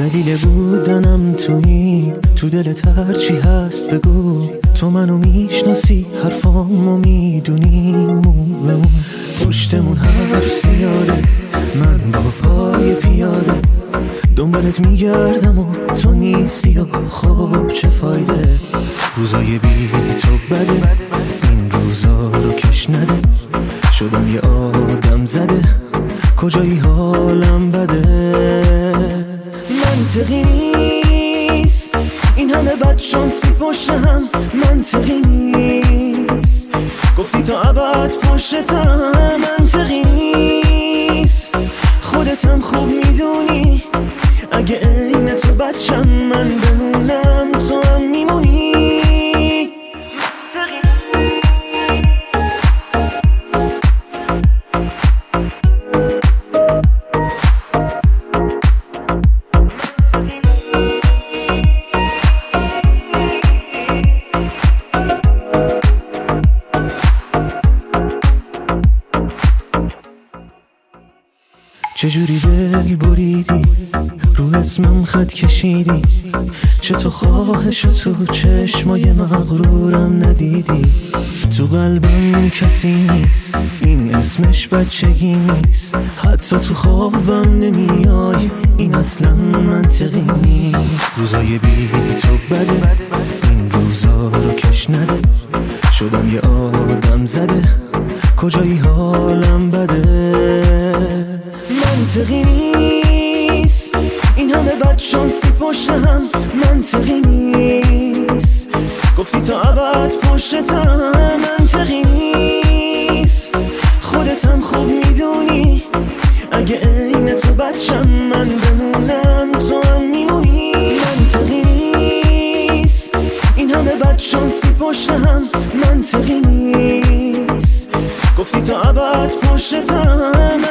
دلیل بودنم تویی، تو دلت هرچی هست بگو. تو منو میشناسی، حرفامو میدونی. مون پشتمون حرف زیاده، من با پای پیاده دنبالت میگردم و تو نیستی و خب چه فایده. روزای بی تو بده، این روزا رو کش نده. شدم یه آدم زده، کجایی حالم بده. منطقی نیست این همه بدشانسی پشت هم، منطقی نیست گفتی تا ابد پشتم. منطقی نیست خودتم خوب میدونی، اگه عین تو بچم من بمونم تو هم میمونی. چجوری دل بریدی، رو اسمم خط کشیدی. چه تو خواهش تو چشمای مغرورم ندیدی. تو قلبم کسی نیست، این اسمش بچگی نیست. حتی تو خوابم نمیای، این اصلا منطقی نیست. روزای بی تو بده، این روزا رو کش نده. شدم یه آدم زده، کجایی حالم بده. منطقی نیست این همه بدشانسی پشت هم، منطقی نیست گفتی تا ابد پشتم. منطقی نیست خودتم خوب میدونی، اگه عین تو بچم من بمونم تو هم میمونی. منطقی نیست این همه بدشانسی پشت هم، منطقی نیست گفتی تا ابد پشتم.